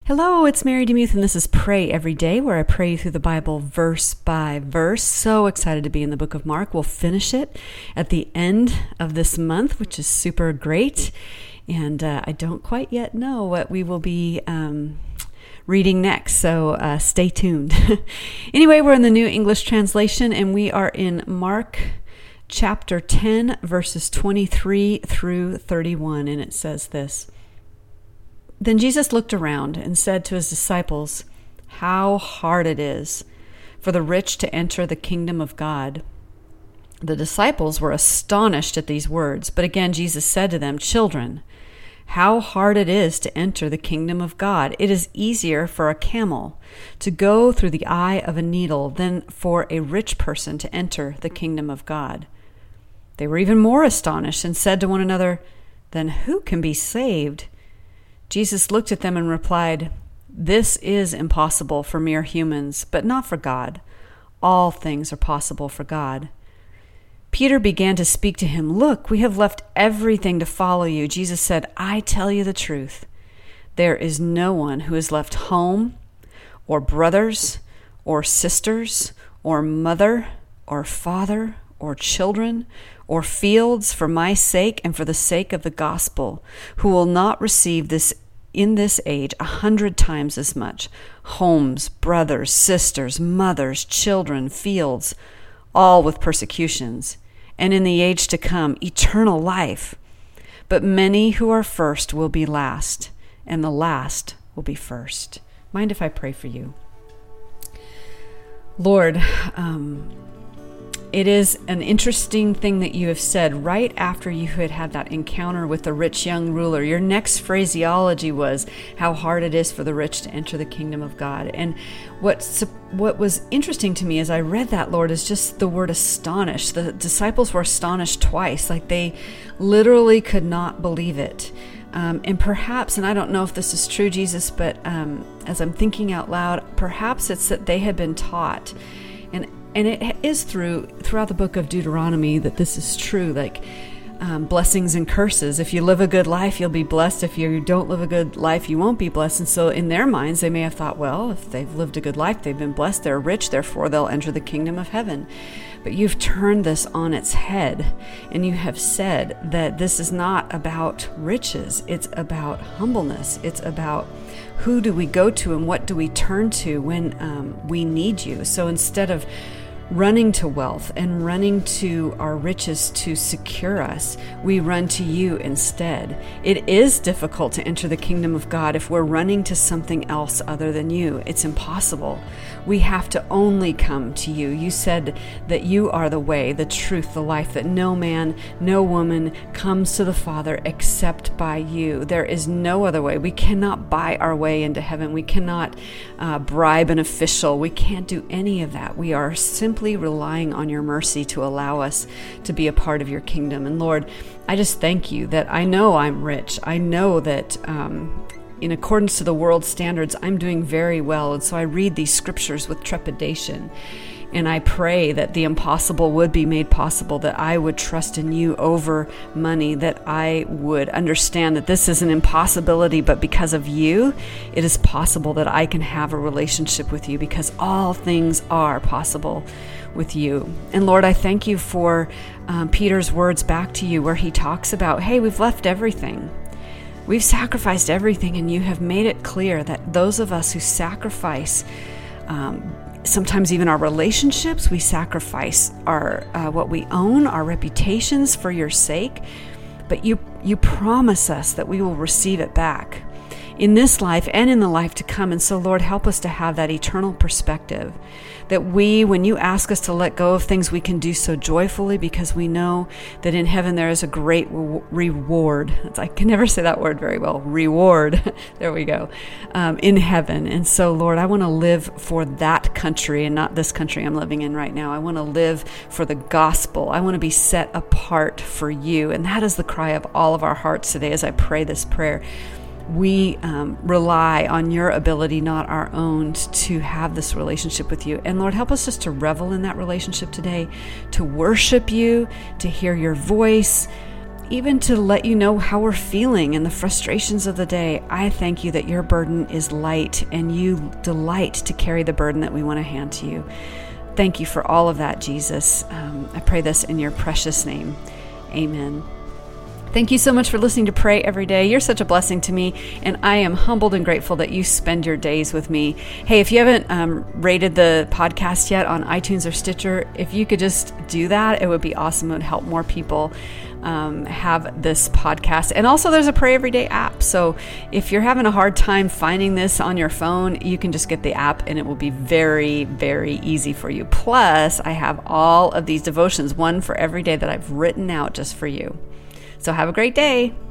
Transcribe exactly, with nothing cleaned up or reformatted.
Hello, it's Mary DeMuth, and this is Pray Every Day, where I pray through the Bible verse by verse. So excited to be in the book of Mark. We'll finish it at the end of this month, which is super great. And uh, I don't quite yet know what we will be um, reading next, so uh, stay tuned. Anyway, we're in the New English Translation, and we are in Mark chapter ten, verses twenty-three through thirty-one, and it says this. Then Jesus looked around and said to his disciples, "How hard it is for the rich to enter the kingdom of God." The disciples were astonished at these words, but again Jesus said to them, "Children, how hard it is to enter the kingdom of God. It is easier for a camel to go through the eye of a needle than for a rich person to enter the kingdom of God." They were even more astonished and said to one another, "Then who can be saved?" Jesus looked at them and replied, "This is impossible for mere humans, but not for God. All things are possible for God." Peter began to speak to him. "Look, we have left everything to follow you." Jesus said, "I tell you the truth. There is no one who has left home or brothers or sisters or mother or father or children or fields for my sake and for the sake of the gospel, who will not receive this in this age a hundred times as much: homes, brothers, sisters, mothers, children, fields, all with persecutions, and in the age to come, eternal life. But many who are first will be last, and the last will be first." Mind if I pray for you? Lord, um, it is an interesting thing that you have said right after you had had that encounter with the rich young ruler. Your next phraseology was how hard it is for the rich to enter the kingdom of God. And what what was interesting to me as I read that, Lord, is just the word astonished. The disciples were astonished twice, like they literally could not believe it. Um, and perhaps, and I don't know if this is true, Jesus, but um, as I'm thinking out loud, perhaps it's that they had been taught, and And it is through throughout the book of Deuteronomy that this is true, like um, blessings and curses. If you live a good life, you'll be blessed. If you don't live a good life, you won't be blessed. And so in their minds, they may have thought, well, if they've lived a good life, they've been blessed, they're rich, therefore they'll enter the kingdom of heaven. But you've turned this on its head, and you have said that this is not about riches. It's about humbleness. It's about who do we go to and what do we turn to when um, we need you. So instead of running to wealth and running to our riches to secure us, we run to you instead. It is difficult to enter the kingdom of God if we're running to something else other than you. It's impossible. We have to only come to you. You said that you are the way, the truth, the life, that no man, no woman comes to the Father except by you. There is no other way. We cannot buy our way into heaven. We cannot uh, bribe an official. We can't do any of that. We are simply relying on your mercy to allow us to be a part of your kingdom. And Lord, I just thank you that I know I'm rich. I know that um, in accordance to the world's standards, I'm doing very well. And so I read these scriptures with trepidation. And I pray that the impossible would be made possible, that I would trust in you over money, that I would understand that this is an impossibility, but because of you, it is possible that I can have a relationship with you, because all things are possible with you. And Lord, I thank you for um, Peter's words back to you, where he talks about, hey, we've left everything. We've sacrificed everything, and you have made it clear that those of us who sacrifice um, sometimes even our relationships, we sacrifice our uh, what we own, our reputations for your sake. But you you promise us that we will receive it back in this life and in the life to come. And so, Lord, help us to have that eternal perspective, that we, when you ask us to let go of things, we can do so joyfully, because we know that in heaven there is a great re- reward. It's, I can never say that word very well. Reward. There we go. Um, in heaven. And so, Lord, I want to live for that country and not this country I'm living in right now. I want to live for the gospel. I want to be set apart for you. And that is the cry of all of our hearts today as I pray this prayer. We um, rely on your ability, not our own, to have this relationship with you. And Lord, help us just to revel in that relationship today, to worship you, to hear your voice, even to let you know how we're feeling and the frustrations of the day. I thank you that your burden is light and you delight to carry the burden that we want to hand to you. Thank you for all of that, Jesus. Um, I pray this in your precious name. Amen. Thank you so much for listening to Pray Every Day. You're such a blessing to me, and I am humbled and grateful that you spend your days with me. Hey, if you haven't um, rated the podcast yet on iTunes or Stitcher, if you could just do that, it would be awesome. It would help more people um, have this podcast. And also, there's a Pray Every Day app. So if you're having a hard time finding this on your phone, you can just get the app, and it will be very, very easy for you. Plus, I have all of these devotions, one for every day that I've written out just for you. So have a great day.